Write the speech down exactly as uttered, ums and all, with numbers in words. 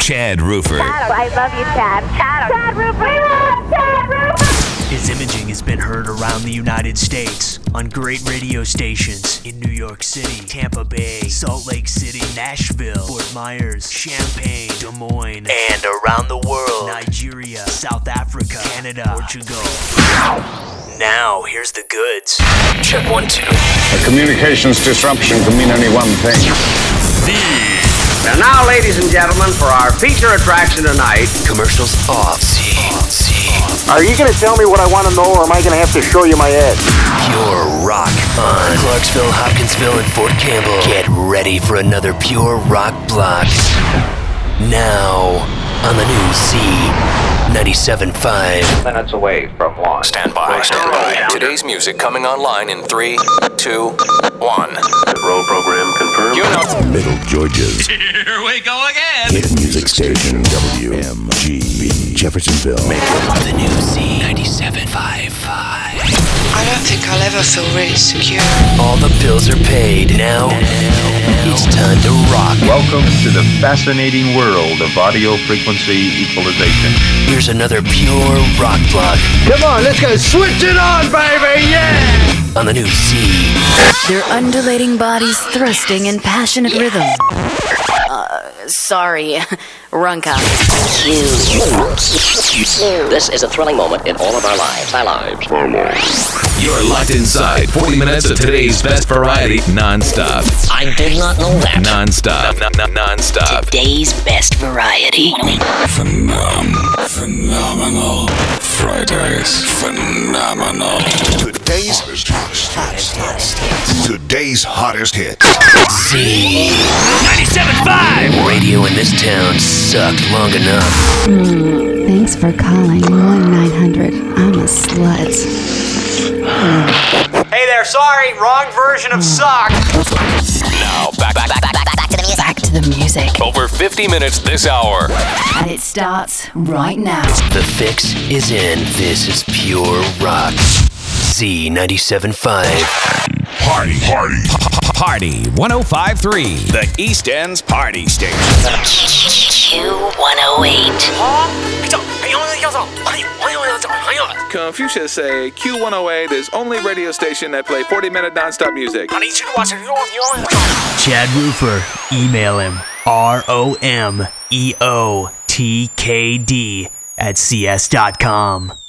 Chad Roofer. Chad, I love you, Chad. Chad, Chad Roofer. We love Chad Roofer. His imaging has been heard around the United States on great radio stations in New York City, Tampa Bay, Salt Lake City, Nashville, Fort Myers, Champaign, Des Moines, and around the world, Nigeria, South Africa, Canada, Portugal. Now, here's the goods. Check one, two. A communications disruption can mean only one thing. The And now, ladies and gentlemen, for our feature attraction tonight, commercials off. Z, Z. Are you going to tell me what I want to know, or am I going to have to show you my ad? Pure rock on Clarksville, Hopkinsville, and Fort Campbell. Get ready for another pure rock block. Now, on the new Z ninety-seven point five. minutes away from one. Stand by. Stand by. Today's music coming online in three, two, one. Roll program confirmed. You know. Middle Georgia's. Here we go again. Hit music station W M G B Jeffersonville. Macon. The new Z ninety-seven point five. I don't think I'll ever feel really secure. All the bills are paid. Now, it's time to rock. Welcome to the fascinating world of audio frequency equalization. Here's another pure rock block. Come on, let's go switch it on, baby, yeah! On the new Z. Their undulating bodies thrusting in passionate rhythm. Uh, sorry, Runka. This is a thrilling moment in all of our lives. Our lives. Our lives. You're locked inside forty minutes of today's best variety non-stop. I did not know that. Non-stop. Non- non-stop. Today's best variety. Phenom- phenomenal. Fridays. Phenomenal. Today's hottest hits. Today's hottest hits. Z ninety-seven point five. Radio in this town sucked long enough. Mm, thanks for calling one nine hundred. I'm a slut. Hey there, sorry, wrong version of sock. Now, back, back, back, back, back, back to the music. Back to the music. Over fifty minutes this hour. And it starts right now. The fix is in. This is pure rock. Z ninety-seven point five. Party, party, party. one oh five point three. The East End's party station. Q one oh eight. Confucius say Q one oh eight is only radio station that play forty minute non-stop music. Chad Roofer. Email him. R O M E O T K D at C S dot com.